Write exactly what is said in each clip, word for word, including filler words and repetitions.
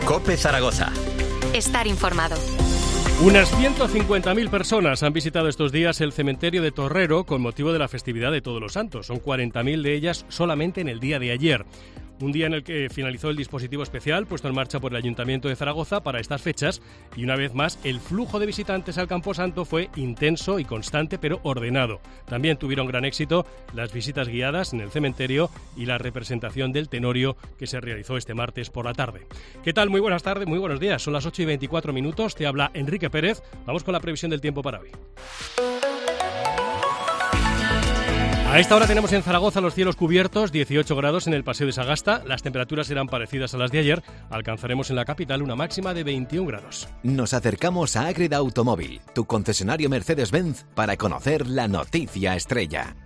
COPE Zaragoza. Estar informado. Unas ciento cincuenta mil personas han visitado estos días el cementerio de Torrero con motivo de la festividad de Todos los Santos. Son cuarenta mil de ellas solamente en el día de ayer. Un día en el que finalizó el dispositivo especial puesto en marcha por el Ayuntamiento de Zaragoza para estas fechas y una vez más el flujo de visitantes al Camposanto fue intenso y constante pero ordenado. También tuvieron gran éxito las visitas guiadas en el cementerio y la representación del Tenorio que se realizó este martes por la tarde. ¿Qué tal? Muy buenas tardes, muy buenos días. Son las ocho y veinticuatro minutos. Te habla Enrique Pérez. Vamos con la previsión del tiempo para hoy. A esta hora tenemos en Zaragoza los cielos cubiertos, dieciocho grados en el Paseo de Sagasta. Las temperaturas serán parecidas a las de ayer. Alcanzaremos en la capital una máxima de veintiún grados. Nos acercamos a Ágreda Automóvil, tu concesionario Mercedes-Benz, para conocer la noticia estrella.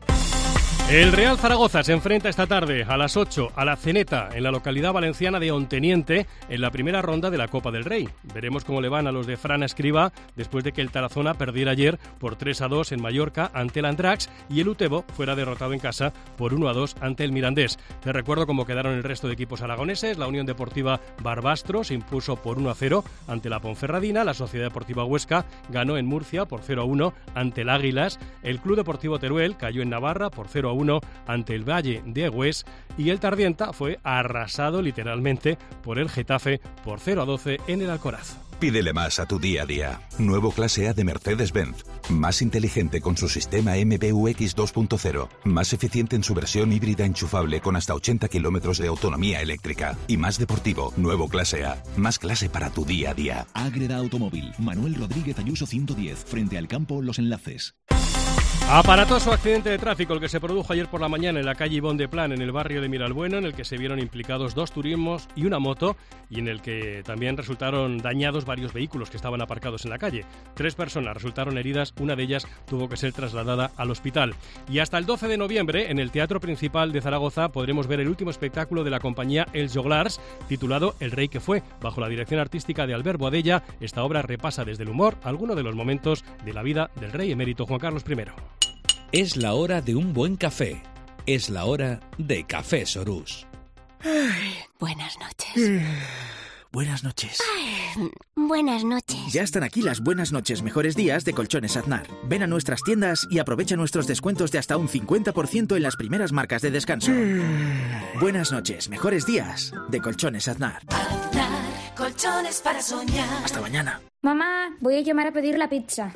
El Real Zaragoza se enfrenta esta tarde a las ocho a la Ceneta en la localidad valenciana de Onteniente en la primera ronda de la Copa del Rey. Veremos cómo le van a los de Fran Escribá después de que el Tarazona perdiera ayer por tres a dos en Mallorca ante el Andrax y el Utebo fuera derrotado en casa por uno a dos ante el Mirandés. Te recuerdo cómo quedaron el resto de equipos aragoneses. La Unión Deportiva Barbastro se impuso por uno a cero ante la Ponferradina. La Sociedad Deportiva Huesca ganó en Murcia por cero a uno ante el Águilas. El Club Deportivo Teruel cayó en Navarra por cero a uno ante el Valle de Agüés y el Tardienta fue arrasado literalmente por el Getafe por cero a doce en el Alcoraz. Pídele más a tu día a día. Nuevo clase A de Mercedes-Benz. Más inteligente con su sistema M B U X dos punto cero. Más eficiente en su versión híbrida enchufable con hasta ochenta kilómetros de autonomía eléctrica. Y más deportivo. Nuevo clase A. Más clase para tu día a día. Ágreda Automóvil. Manuel Rodríguez Ayuso ciento diez. Frente al campo Los Enlaces. Aparatoso accidente de tráfico el que se produjo ayer por la mañana en la calle Ibón de Plan, en el barrio de Miralbueno, en el que se vieron implicados dos turismos y una moto y en el que también resultaron dañados varios vehículos que estaban aparcados en la calle. Tres personas resultaron heridas, una de ellas tuvo que ser trasladada al hospital. Y hasta el doce de noviembre, en el Teatro Principal de Zaragoza, podremos ver el último espectáculo de la compañía Els Joglars, titulado El Rey que fue. Bajo la dirección artística de Albert Boadella, esta obra repasa desde el humor algunos de los momentos de la vida del rey emérito Juan Carlos primero. Es la hora de un buen café. Es la hora de Café Sorús. Ay, buenas noches. Buenas noches. Ay, buenas noches. Ya están aquí las buenas noches, mejores días de Colchones Aznar. Ven a nuestras tiendas y aprovecha nuestros descuentos de hasta un cincuenta por ciento en las primeras marcas de descanso. Buenas noches, mejores días de Colchones Aznar. Aznar, colchones para soñar. Hasta mañana. Mamá, voy a llamar a pedir la pizza.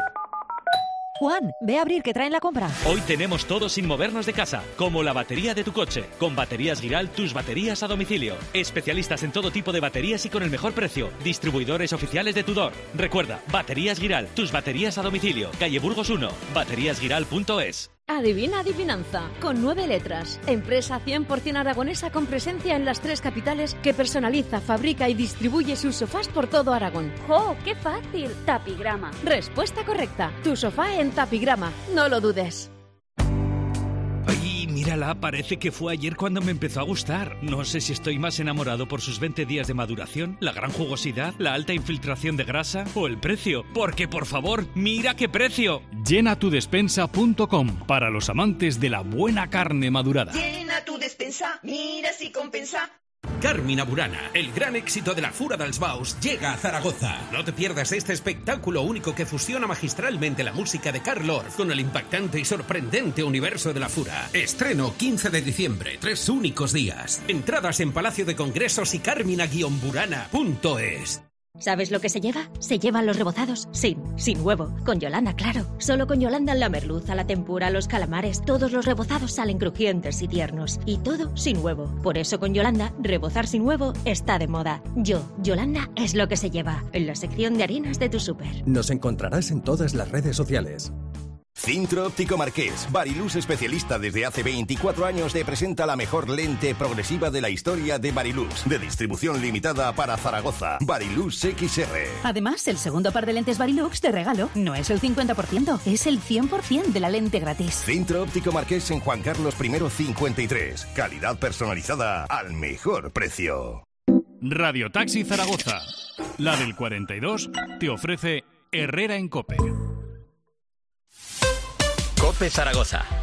Juan, ve a abrir que traen la compra. Hoy tenemos todo sin movernos de casa, como la batería de tu coche. Con Baterías Giral, tus baterías a domicilio. Especialistas en todo tipo de baterías y con el mejor precio. Distribuidores oficiales de Tudor. Recuerda, Baterías Giral, tus baterías a domicilio. Calle Burgos uno, baterías giral punto es. Adivina adivinanza, con nueve letras. Empresa cien por ciento aragonesa con presencia en las tres capitales que personaliza, fabrica y distribuye sus sofás por todo Aragón. ¡Oh, qué fácil! Tapigrama. Respuesta correcta. Tu sofá en Tapigrama. No lo dudes. Ay, mírala, parece que fue ayer cuando me empezó a gustar. No sé si estoy más enamorado por sus veinte días de maduración, la gran jugosidad, la alta infiltración de grasa o el precio. Porque, por favor, ¡mira qué precio! llena tu despensa punto com para los amantes de la buena carne madurada. Llena tu despensa, mira si compensa. Carmina Burana, el gran éxito de la Fura dels Baus, llega a Zaragoza. No te pierdas este espectáculo único que fusiona magistralmente la música de Carl Orff con el impactante y sorprendente universo de la Fura. Estreno quince de diciembre, tres únicos días. Entradas en Palacio de Congresos y carmina guion burana punto es. ¿Sabes lo que se lleva? Se llevan los rebozados sin, sin huevo. Con Yolanda, claro. Solo con Yolanda la merluza, la tempura, los calamares, todos los rebozados salen crujientes y tiernos. Y todo sin huevo. Por eso con Yolanda, rebozar sin huevo está de moda. Yo, Yolanda, es lo que se lleva. En la sección de harinas de tu súper. Nos encontrarás en todas las redes sociales. Centro Óptico Marqués. Barilux, especialista desde hace veinticuatro años, te presenta la mejor lente progresiva de la historia de Barilux, de distribución limitada para Zaragoza. Barilux X R. Además, el segundo par de lentes Barilux de regalo no es el cincuenta por ciento, es el cien por ciento de la lente gratis. Centro Óptico Marqués en Juan Carlos primero cincuenta y tres. Calidad personalizada al mejor precio. Radio Taxi Zaragoza, la del cuarenta y dos, te ofrece Herrera en COPE. COPE Zaragoza.